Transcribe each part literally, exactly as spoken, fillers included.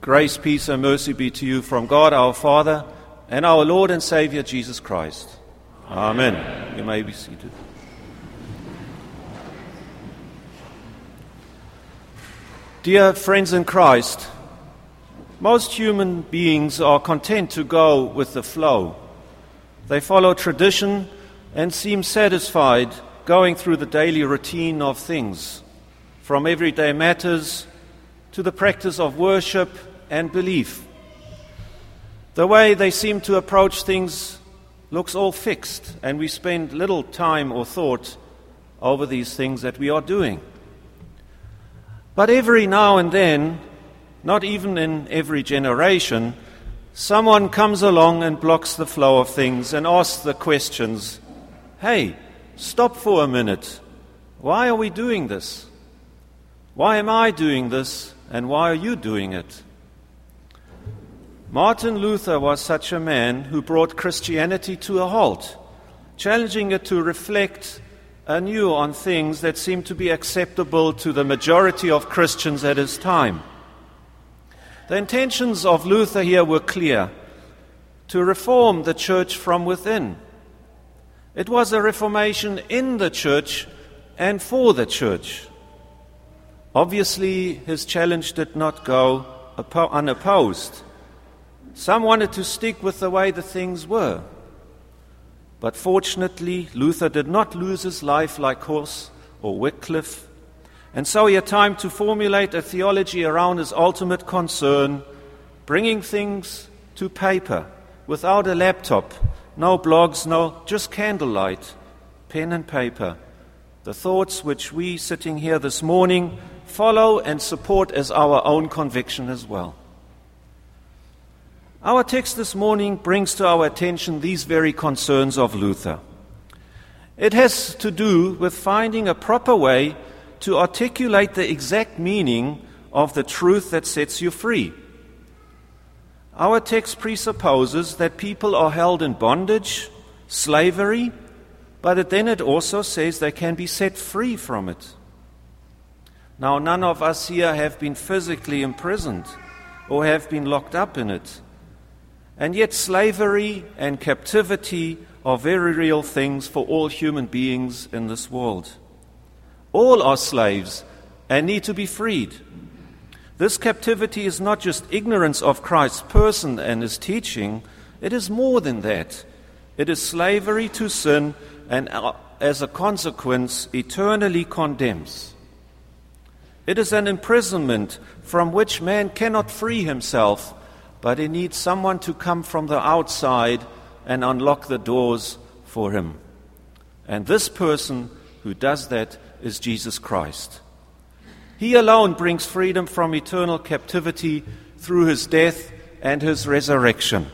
Grace, peace, and mercy be to you from God our Father and our Lord and Savior Jesus Christ. Amen. You may be seated. Dear friends in Christ, most human beings are content to go with the flow. They follow tradition and seem satisfied going through the daily routine of things, from everyday matters to the practice of worship and belief. The way they seem to approach things looks all fixed, and we spend little time or thought over these things that we are doing. But every now and then, not even in every generation, someone comes along and blocks the flow of things and asks the questions, "Hey, stop for a minute. Why are we doing this? Why am I doing this, and why are you doing it?" Martin Luther was such a man who brought Christianity to a halt, challenging it to reflect anew on things that seemed to be acceptable to the majority of Christians at his time. The intentions of Luther here were clear: to reform the church from within. It was a reformation in the church and for the church. Obviously, his challenge did not go unopposed. Some wanted to stick with the way the things were. But fortunately, Luther did not lose his life like Hus or Wycliffe, and so he had time to formulate a theology around his ultimate concern, bringing things to paper without a laptop, no blogs, no, just candlelight, pen and paper. The thoughts which we sitting here this morning follow and support as our own conviction as well. Our text this morning brings to our attention these very concerns of Luther. It has to do with finding a proper way to articulate the exact meaning of the truth that sets you free. Our text presupposes that people are held in bondage, slavery, but then it also says they can be set free from it. Now, none of us here have been physically imprisoned or have been locked up in it. And yet slavery and captivity are very real things for all human beings in this world. All are slaves and need to be freed. This captivity is not just ignorance of Christ's person and his teaching, it is more than that. It is slavery to sin, and as a consequence, eternally condemns. It is an imprisonment from which man cannot free himself, but he needs someone to come from the outside and unlock the doors for him. And this person who does that is Jesus Christ. He alone brings freedom from eternal captivity through his death and his resurrection.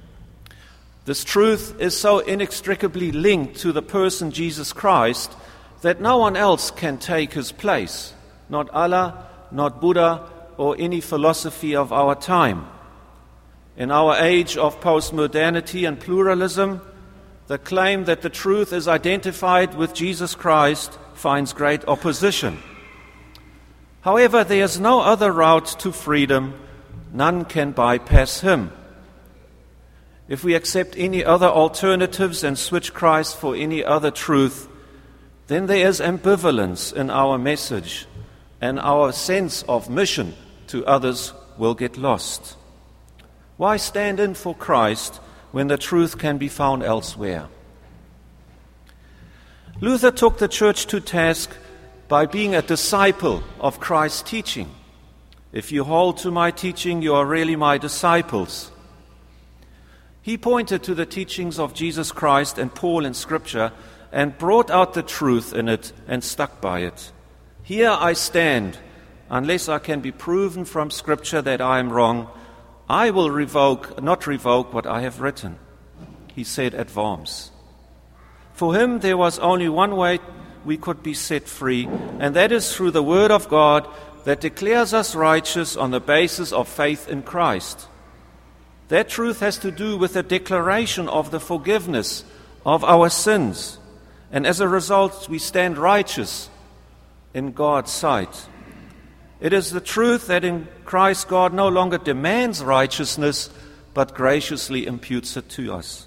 This truth is so inextricably linked to the person Jesus Christ that no one else can take his place, not Allah, not Buddha, or any philosophy of our time. In our age of postmodernity and pluralism, the claim that the truth is identified with Jesus Christ finds great opposition. However, there is no other route to freedom. None can bypass him. If we accept any other alternatives and switch Christ for any other truth, then there is ambivalence in our message, and our sense of mission to others will get lost. Why stand in for Christ when the truth can be found elsewhere? Luther took the church to task by being a disciple of Christ's teaching. If you hold to my teaching, you are really my disciples. He pointed to the teachings of Jesus Christ and Paul in Scripture and brought out the truth in it and stuck by it. Here I stand, unless I can be proven from Scripture that I am wrong, I will revoke, not revoke what I have written, he said at Worms. For him, there was only one way we could be set free, and that is through the Word of God that declares us righteous on the basis of faith in Christ. That truth has to do with the declaration of the forgiveness of our sins, and as a result, we stand righteous in God's sight. It is the truth that in Christ God no longer demands righteousness, but graciously imputes it to us.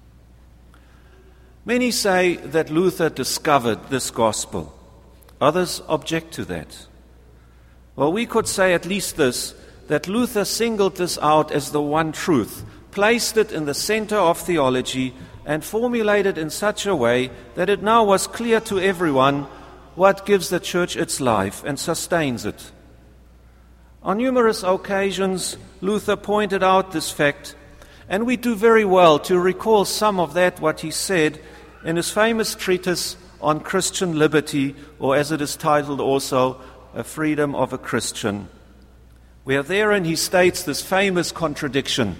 Many say that Luther discovered this gospel. Others object to that. Well, we could say at least this, that Luther singled this out as the one truth, placed it in the center of theology, and formulated in such a way that it now was clear to everyone what gives the church its life and sustains it. On numerous occasions, Luther pointed out this fact, and we do very well to recall some of that, what he said, in his famous treatise on Christian liberty, or as it is titled also, A Freedom of a Christian, where therein he states this famous contradiction.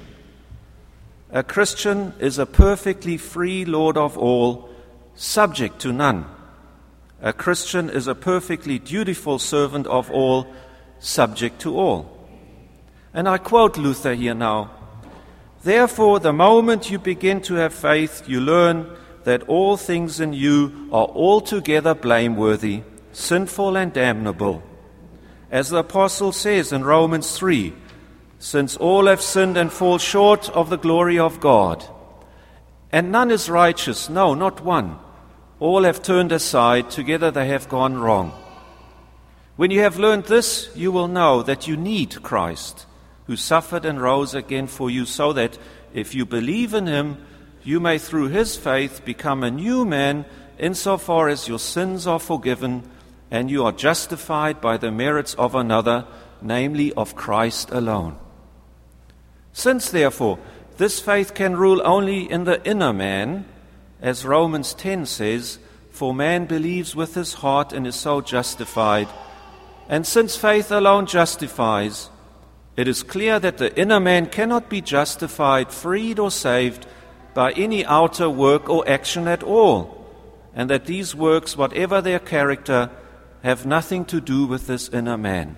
A Christian is a perfectly free Lord of all, subject to none. A Christian is a perfectly dutiful servant of all, subject to all. And I quote Luther here now. Therefore, the moment you begin to have faith, you learn that all things in you are altogether blameworthy, sinful and damnable. As the apostle says in Romans three, since all have sinned and fall short of the glory of God, and none is righteous, no, not one. All have turned aside, together they have gone wrong. When you have learned this, you will know that you need Christ, who suffered and rose again for you, so that if you believe in him, you may through his faith become a new man, insofar as your sins are forgiven and you are justified by the merits of another, namely of Christ alone. Since, therefore, this faith can rule only in the inner man, as Romans ten says, for man believes with his heart and is so justified, and since faith alone justifies, it is clear that the inner man cannot be justified, freed, or saved by any outer work or action at all, and that these works, whatever their character, have nothing to do with this inner man.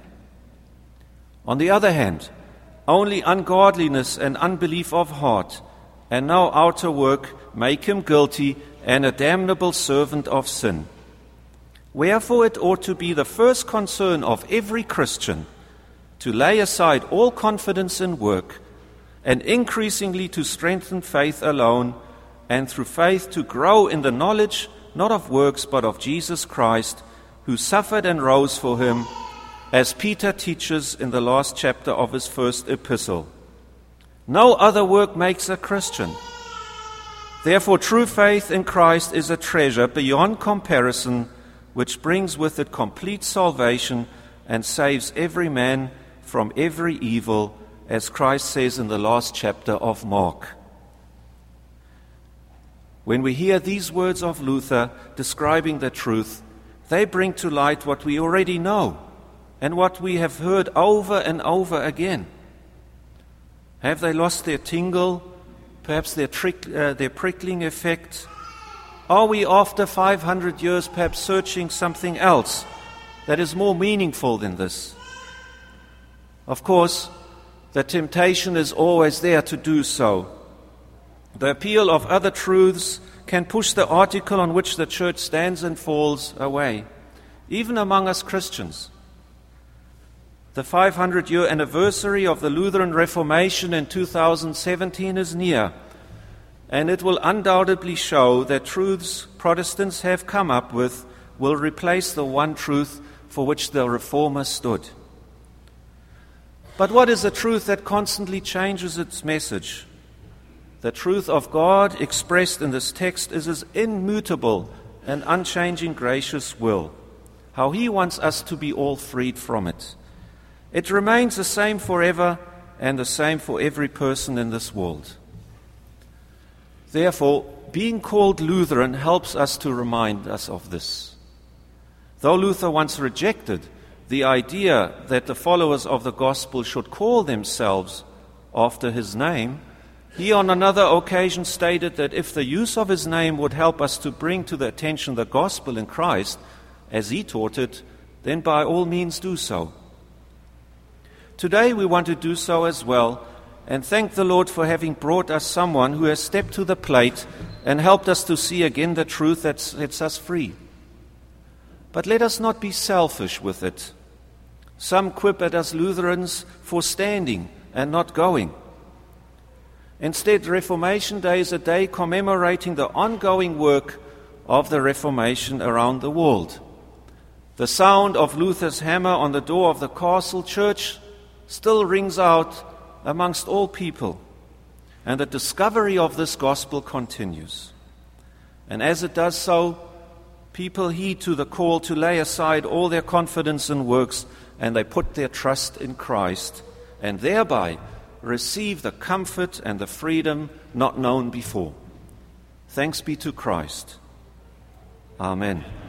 On the other hand, only ungodliness and unbelief of heart, and no outer work, make him guilty and a damnable servant of sin. Wherefore it ought to be the first concern of every Christian to lay aside all confidence in work, and increasingly to strengthen faith alone, and through faith to grow in the knowledge, not of works, but of Jesus Christ, who suffered and rose for him, as Peter teaches in the last chapter of his first epistle. No other work makes a Christian. Therefore, true faith in Christ is a treasure beyond comparison, which brings with it complete salvation and saves every man from every evil, as Christ says in the last chapter of Mark. When we hear these words of Luther describing the truth, they bring to light what we already know and what we have heard over and over again. Have they lost their tingle, perhaps their, trick, uh, their prickling effect? Are we, after five hundred years, perhaps searching something else that is more meaningful than this? Of course, the temptation is always there to do so. The appeal of other truths can push the article on which the church stands and falls away, even among us Christians. The five hundred year anniversary of the Lutheran Reformation in two thousand seventeen is near, and it will undoubtedly show that truths Protestants have come up with will replace the one truth for which the Reformer stood. But what is a truth that constantly changes its message? The truth of God expressed in this text is His immutable and unchanging gracious will, how He wants us to be all freed from it. It remains the same forever and the same for every person in this world. Therefore, being called Lutheran helps us to remind us of this. Though Luther once rejected the idea that the followers of the gospel should call themselves after his name, he on another occasion stated that if the use of his name would help us to bring to the attention the gospel in Christ, as he taught it, then by all means do so. Today we want to do so as well, and thank the Lord for having brought us someone who has stepped to the plate and helped us to see again the truth that sets us free. But let us not be selfish with it. Some quip at us Lutherans for standing and not going. Instead, Reformation Day is a day commemorating the ongoing work of the Reformation around the world. The sound of Luther's hammer on the door of the castle church still rings out amongst all people, and the discovery of this gospel continues. And as it does so, people heed to the call to lay aside all their confidence in works, and they put their trust in Christ, and thereby receive the comfort and the freedom not known before. Thanks be to Christ. Amen.